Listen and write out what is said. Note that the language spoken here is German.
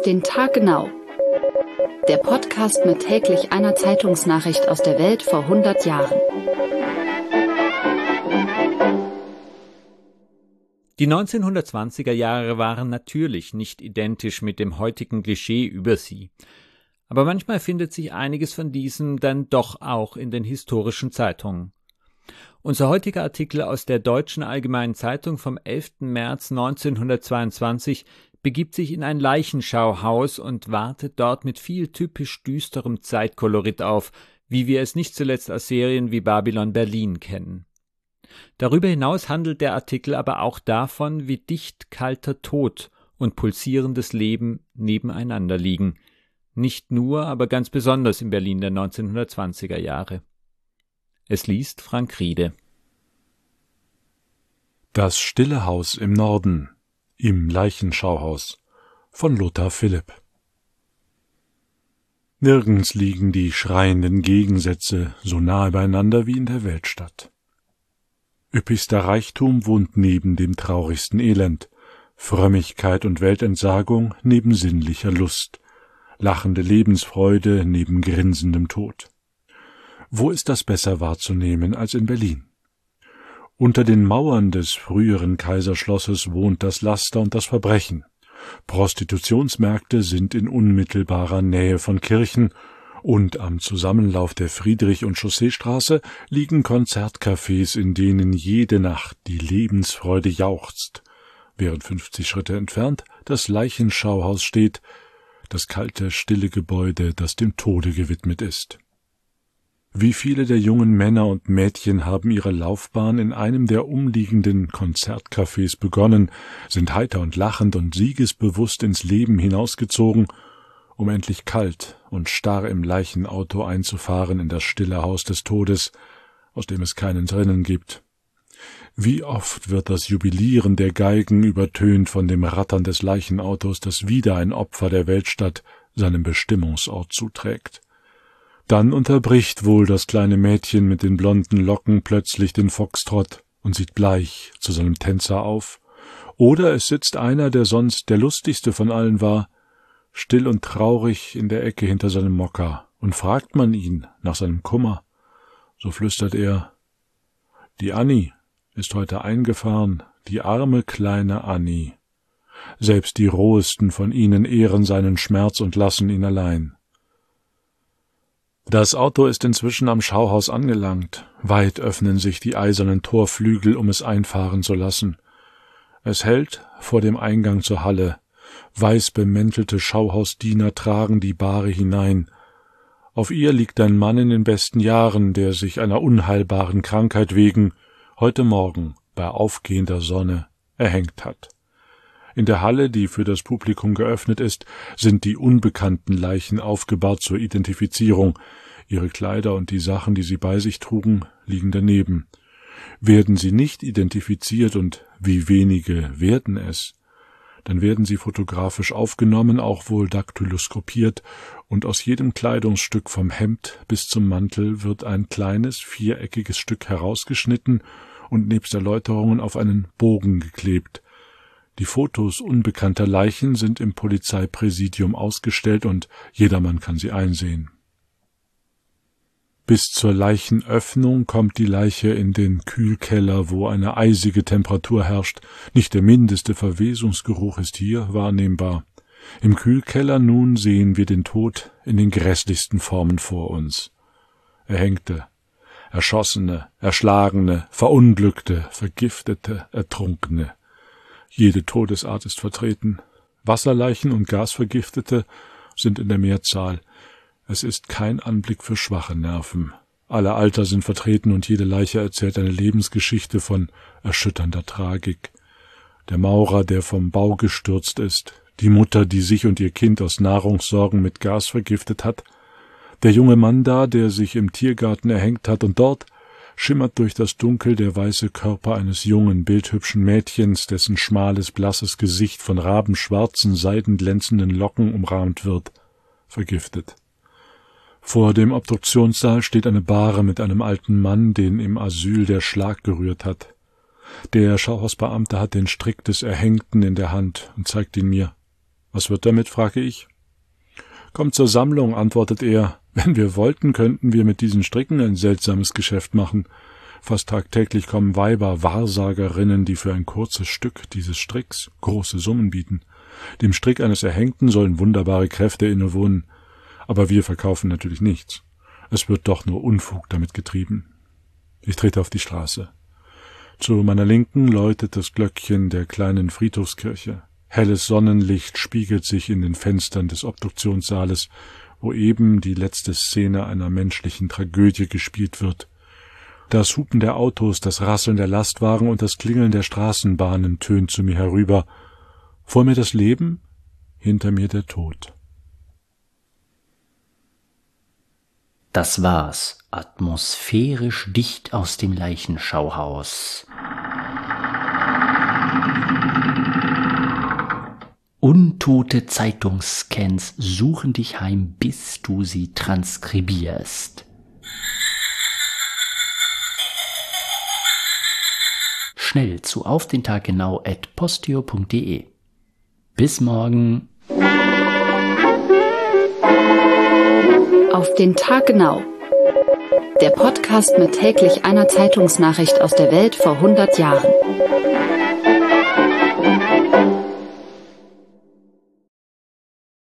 den Tag genau. Der Podcast mit täglich einer Zeitungsnachricht aus der Welt vor 100 Jahren. Die 1920er Jahre waren natürlich nicht identisch mit dem heutigen Klischee über sie. Aber manchmal findet sich einiges von diesem dann doch auch in den historischen Zeitungen. Unser heutiger Artikel aus der Deutschen Allgemeinen Zeitung vom 11. März 1922 begibt sich in ein Leichenschauhaus und wartet dort mit viel typisch düsterem Zeitkolorit auf, wie wir es nicht zuletzt aus Serien wie Babylon Berlin kennen. Darüber hinaus handelt der Artikel aber auch davon, wie dicht kalter Tod und pulsierendes Leben nebeneinander liegen. Nicht nur, aber ganz besonders in Berlin der 1920er Jahre. Es liest Frank Riede. Das stille Haus im Norden, im Leichenschauhaus von Lothar Philipp. Nirgends liegen die schreienden Gegensätze so nahe beieinander wie in der Weltstadt. Üppigster Reichtum wohnt neben dem traurigsten Elend, Frömmigkeit und Weltentsagung neben sinnlicher Lust, lachende Lebensfreude neben grinsendem Tod. Wo ist das besser wahrzunehmen als in Berlin? Unter den Mauern des früheren Kaiserschlosses wohnt das Laster und das Verbrechen. Prostitutionsmärkte sind in unmittelbarer Nähe von Kirchen, und am Zusammenlauf der Friedrich- und Chausseestraße liegen Konzertcafés, in denen jede Nacht die Lebensfreude jauchzt, während 50 Schritte entfernt das Leichenschauhaus steht, das kalte, stille Gebäude, das dem Tode gewidmet ist. Wie viele der jungen Männer und Mädchen haben ihre Laufbahn in einem der umliegenden Konzertcafés begonnen, sind heiter und lachend und siegesbewusst ins Leben hinausgezogen, um endlich kalt und starr im Leichenauto einzufahren in das stille Haus des Todes, aus dem es keinen drinnen gibt. Wie oft wird das Jubilieren der Geigen übertönt von dem Rattern des Leichenautos, das wieder ein Opfer der Weltstadt seinem Bestimmungsort zuträgt. Dann unterbricht wohl das kleine Mädchen mit den blonden Locken plötzlich den Foxtrott und sieht bleich zu seinem Tänzer auf, oder es sitzt einer, der sonst der lustigste von allen war, still und traurig in der Ecke hinter seinem Mokka, und fragt man ihn nach seinem Kummer, so flüstert er: »Die Anni ist heute eingefahren, die arme kleine Anni. Selbst die rohesten von ihnen ehren seinen Schmerz und lassen ihn allein.« Das Auto ist inzwischen am Schauhaus angelangt. Weit öffnen sich die eisernen Torflügel, um es einfahren zu lassen. Es hält vor dem Eingang zur Halle. Weiß bemäntelte Schauhausdiener tragen die Bahre hinein. Auf ihr liegt ein Mann in den besten Jahren, der sich einer unheilbaren Krankheit wegen heute Morgen bei aufgehender Sonne erhängt hat. In der Halle, die für das Publikum geöffnet ist, sind die unbekannten Leichen aufgebahrt zur Identifizierung. Ihre Kleider und die Sachen, die sie bei sich trugen, liegen daneben. Werden sie nicht identifiziert, und wie wenige werden es, dann werden sie fotografisch aufgenommen, auch wohl daktyloskopiert, und aus jedem Kleidungsstück vom Hemd bis zum Mantel wird ein kleines, viereckiges Stück herausgeschnitten und nebst Erläuterungen auf einen Bogen geklebt. Die Fotos unbekannter Leichen sind im Polizeipräsidium ausgestellt und jedermann kann sie einsehen. Bis zur Leichenöffnung kommt die Leiche in den Kühlkeller, wo eine eisige Temperatur herrscht. Nicht der mindeste Verwesungsgeruch ist hier wahrnehmbar. Im Kühlkeller nun sehen wir den Tod in den grässlichsten Formen vor uns. Erhängte, Erschossene, Erschlagene, Verunglückte, Vergiftete, Ertrunkene. Jede Todesart ist vertreten. Wasserleichen und Gasvergiftete sind in der Mehrzahl. Es ist kein Anblick für schwache Nerven. Alle Alter sind vertreten und jede Leiche erzählt eine Lebensgeschichte von erschütternder Tragik. Der Maurer, der vom Bau gestürzt ist, die Mutter, die sich und ihr Kind aus Nahrungssorgen mit Gas vergiftet hat, der junge Mann da, der sich im Tiergarten erhängt hat, und dort schimmert durch das Dunkel der weiße Körper eines jungen, bildhübschen Mädchens, dessen schmales, blasses Gesicht von rabenschwarzen, seidenglänzenden Locken umrahmt wird, vergiftet. Vor dem Obduktionssaal steht eine Bahre mit einem alten Mann, den im Asyl der Schlag gerührt hat. Der Schauhausbeamte hat den Strick des Erhängten in der Hand und zeigt ihn mir. Was wird damit, frage ich. Kommt zur Sammlung, antwortet er. Wenn wir wollten, könnten wir mit diesen Stricken ein seltsames Geschäft machen. Fast tagtäglich kommen Weiber, Wahrsagerinnen, die für ein kurzes Stück dieses Stricks große Summen bieten. Dem Strick eines Erhängten sollen wunderbare Kräfte innewohnen. Aber wir verkaufen natürlich nichts. Es wird doch nur Unfug damit getrieben. Ich trete auf die Straße. Zu meiner Linken läutet das Glöckchen der kleinen Friedhofskirche. Helles Sonnenlicht spiegelt sich in den Fenstern des Obduktionssaales, wo eben die letzte Szene einer menschlichen Tragödie gespielt wird. Das Hupen der Autos, das Rasseln der Lastwagen und das Klingeln der Straßenbahnen tönt zu mir herüber. Vor mir das Leben, hinter mir der Tod. Das war's, atmosphärisch dicht aus dem Leichenschauhaus. Untote Zeitungsscans suchen dich heim, bis du sie transkribierst. Schnell zu aufdentaggenau@posteo.de. Bis morgen. Auf den Tag genau. Der Podcast mit täglich einer Zeitungsnachricht aus der Welt vor 100 Jahren.